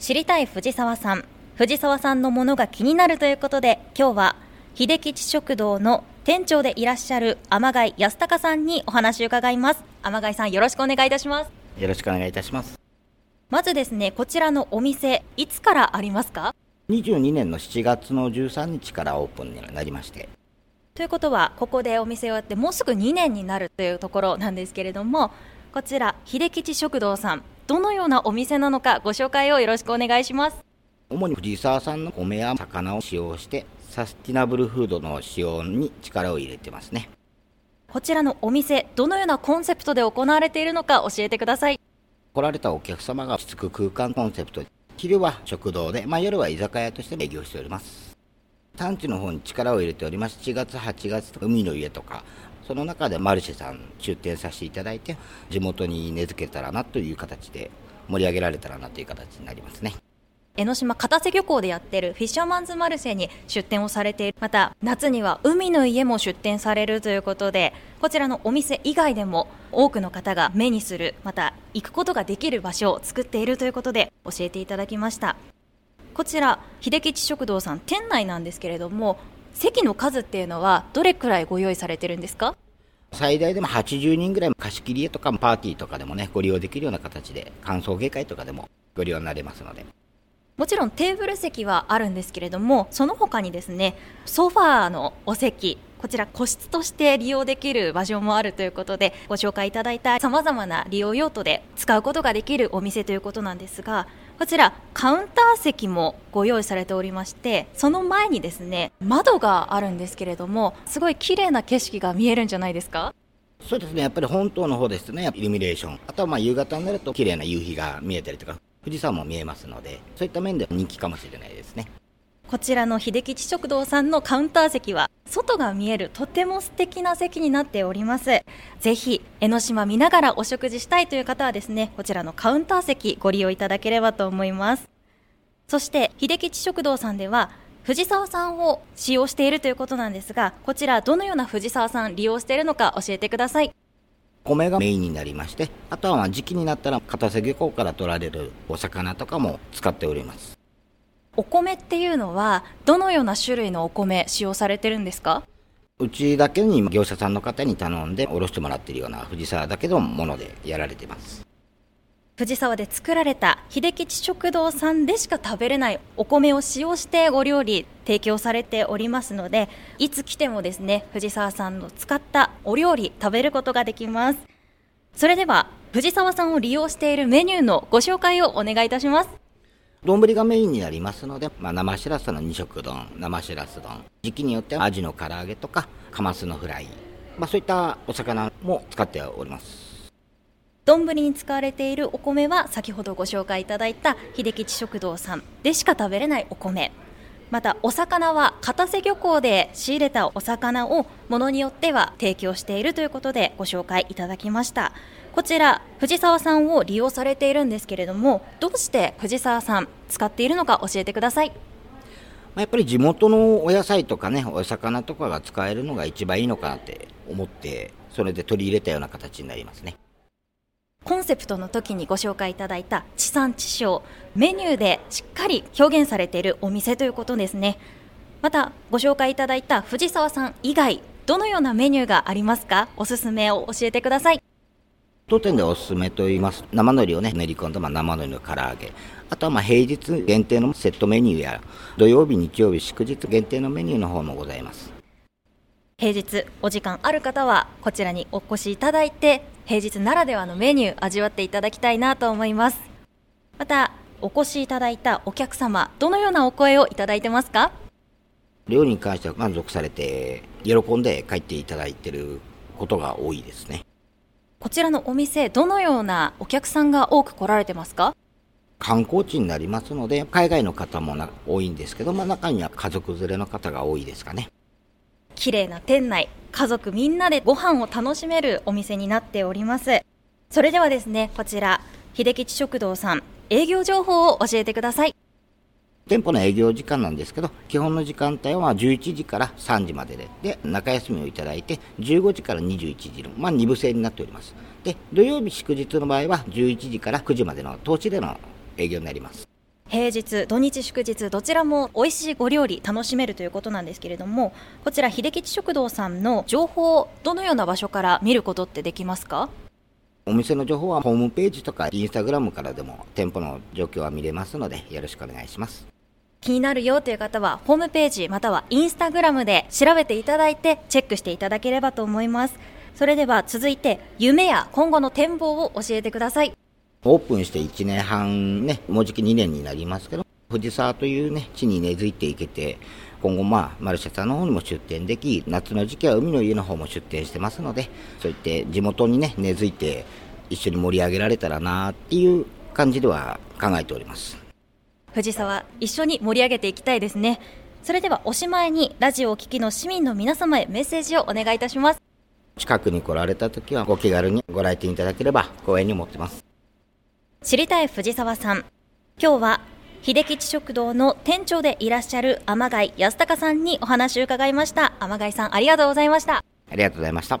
知りたい藤沢さん、藤沢さんのものが気になるということで、今日は秀吉食堂の店長でいらっしゃる天貝康隆さんにお話を伺います。天貝さん、よろしくお願いいたします。 よろしくお願いいたします。 まずですね、こちらのお店、いつからありますか 22年の7月の13日からオープンになりまして。 ということは、ここでお店をやってもうすぐ2年になるというところなんですけれども、こちら秀吉食堂さん、どのようなお店なのかご紹介をよろしくお願いします。 主に藤沢産の米や魚を使用してサスティナブルフードの使用に力を入れてますね。 こちらのお店、どのようなコンセプトで行われているのか教えてください。 来られたお客様が落ち着く空間コンセプト、昼は食堂で、夜は居酒屋として営業しております。産地の方に力を入れております。7月8月とか海の家とか、その中でマルシェさん出店させていただいて、地元に根付けたらなという形で盛り上げられたらなという形になりますね。 江ノ島片瀬漁港でやってるフィッシャーマンズマルシェに出店をされている。また夏には海の家も出店されるということで、こちらのお店以外でも多くの方が目にする、また行くことができる場所を作っているということで教えていただきました。こちら秀吉食堂さん、店内なんですけれども、席の数っていうのはどれくらいご用意されてるんですか？ 最大でも80人ぐらい、貸し切り屋とかパーティーとかでもね、ご利用できるような形で、歓送迎会とかでもご利用になれますので。 もちろんテーブル席はあるんですけれども、その他にですね、ソファーのお席、こちら個室として利用できる場所もあるということで、ご紹介いただいた様々な利用用途で使うことができるお店ということなんですが、こちらカウンター席もご用意されておりまして、その前にですね、窓があるんですけれども、すごい綺麗な景色が見えるんじゃないですか？ そうですね、やっぱり本島の方ですね、イルミネーション、あとは夕方になると綺麗な夕日が見えたりとか、富士山も見えますので、そういった面で人気かもしれないですね。 こちらの秀吉食堂さんのカウンター席は外が見えるとても素敵な席になっております。ぜひ江ノ島見ながらお食事したいという方はですね、こちらのカウンター席ご利用いただければと思います。そして秀吉食堂さんでは藤沢産を使用しているということなんですが、こちらどのような藤沢産利用しているのか教えてください。 米がメインになりまして、あとは時期になったら片瀬漁港から取られるお魚とかも使っております。 お米っていうのはどのような種類のお米使用されてるんですか？ うちだけに業者さんの方に頼んでおろしてもらっているような藤沢だけのものでやられています。 藤沢で作られた秀吉食堂さんでしか食べれないお米を使用してご料理提供されておりますので、いつ来てもですね、藤沢さんの使ったお料理食べることができます。それでは藤沢さんを利用しているメニューのご紹介をお願いいたします。 丼がメインになりますので、生しらすの二色丼、生しらす丼、時期によってはアジの唐揚げとかカマスのフライ、そういったお魚も使っております。 丼に使われているお米は先ほどご紹介いただいた秀吉食堂さんでしか食べれないお米、またお魚は片瀬漁港で仕入れたお魚をものによっては提供しているということでご紹介いただきました。こちら藤沢さんを利用されているんですけれども、どうして藤沢さん使っているのか教えてください。 やっぱり地元のお野菜とかね、お魚とかが使えるのが一番いいのかなって思って、それで取り入れたような形になりますね。 コンセプトの時にご紹介いただいた地産地消、メニューでしっかり表現されているお店ということですね。またご紹介いただいた藤沢さん以外、どのようなメニューがありますか？おすすめを教えてください。 当店でおすすめと言います、生海苔をね練り込んだ生海苔の唐揚げ、あとは平日限定のセットメニューや土曜日日曜日祝日限定のメニューの方もございます。 平日お時間ある方はこちらにお越しいただいて、平日ならではのメニュー味わっていただきたいなと思います。またお越しいただいたお客様、どのようなお声をいただいてますか？ 料理に関しては満足されて喜んで帰っていただいていることが多いですね。 こちらのお店、どのようなお客さんが多く来られてますか？ 観光地になりますので、海外の方も多いんですけど、中には家族連れの方が多いですかね。 綺麗な店内、家族みんなでご飯を楽しめるお店になっております。それではですね、こちら秀吉食堂さん、営業情報を教えてください。 店舗の営業時間なんですけど、基本の時間帯は11時から3時までで、中休みをいただいて15時から21時の、2部制になっております。で、土曜日祝日の場合は11時から9時までの当地での営業になります。 平日土日祝日どちらも美味しいご料理楽しめるということなんですけれども、こちら秀吉食堂さんの情報、どのような場所から見ることってできますか？ お店の情報はホームページとかインスタグラムからでも店舗の状況は見れますので、よろしくお願いします。 気になるよという方はホームページまたはインスタグラムで調べていただいてチェックしていただければと思います。それでは続いて夢や今後の展望を教えてください。 オープンして1年半ね、もうじき2年になりますけど、藤沢というね地に根付いていけて、今後マルシェさんの方にも出店でき、夏の時期は海の家の方も出店してますので、そういって地元にね根付いて一緒に盛り上げられたらなっていう感じでは考えております。 藤沢、一緒に盛り上げていきたいですね。それではおしまいにラジオをお聞きの市民の皆様へメッセージをお願いいたします。 近くに来られた時はご気軽にご来店いただければ光栄に思ってます。 知りたい藤沢さん、今日は秀吉食堂の店長でいらっしゃる天貝康隆さんにお話を伺いました。天貝さん、ありがとうございました。 ありがとうございました。